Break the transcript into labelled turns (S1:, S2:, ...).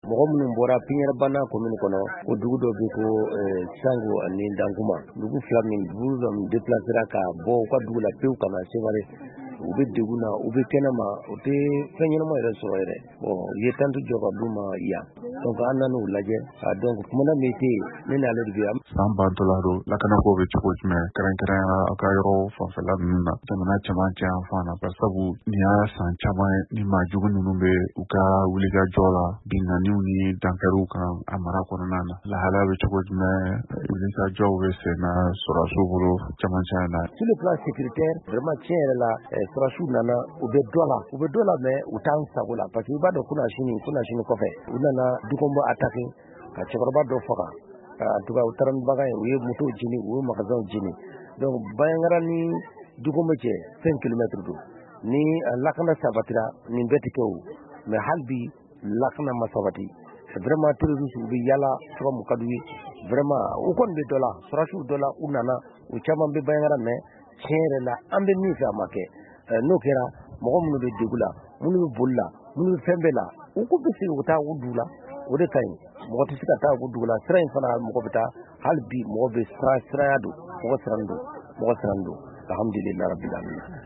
S1: mɔgɔ minnu bɔra Piɲɛrabana commune kɔnɔ o dugu dɔ bɛ ko Sango ani Dankuma dugu fila min déplacera ka bɔ u ka dugu la pewu ka na Seware u bɛ degun na u bɛ kɛnɛma u tɛ fɛn ɲɛnama yɛrɛ sɔrɔ yɛrɛ bon u ye tente jɔ ka d'u ma yan donc an nan'u lajɛ donc kumana min tɛ yen ne n'ale de bɛ yan.
S2: San ba dɔ la don lakanako bɛ cogo jumɛn kɛrɛnkɛrɛnya aw ka yɔrɔ fanfɛla ninnu na jamana cɛmancɛ yan fan na bari sabu nin y'a san caman ye ni maajugu ninnu bɛ u ka wulikajɔ la binganiw ni dankariw kan a mara kɔnɔna na lahala bɛ cogo jumɛn wulikajɔw bɛ sen na sɔrɔdasiw bolo cɛmancɛ na.
S1: Sur le plan sécuritaire vraiment tiɲɛ yɛrɛ la sɔrɔdasiw nana u bɛ dɔ la mais u t'an sago la parce que i b'a dɔn kunasini kɔfɛ u nana Dukonba attaqué ka cɛkɔrɔba dɔ faga en tout cas u taara ni bagan ye u ye moto jeni u ye magasin jeni donc Bayangara ni Dukonba cɛ 5 kilomètres don ni lakana sabatira nin bɛɛ tɛ kɛ o mais hali bi lakana ma sabati vraiment terroristes u bɛ yala cogo min ka d'u ye vraiment u kɔni bɛ dɔ la sɔrɔdasiw dɔ la u nana u caman bɛ Bayangara mais tiɲɛ yɛrɛ la an bɛ min fɛ a ma kɛ n'o kɛra mɔgɔ minnu bɛ degun la minnu bɛ boli la minnu bɛ fɛn bɛɛ la u ko bɛ se u taa u dugu la o de ka ɲi mɔgɔ tɛ se ka taa u dugu la sira in fana mɔgɔ bɛ taa hali bi mɔgɔ bɛ siraya don mɔgɔ sirannen don alhamdulilayi rabbil alamin.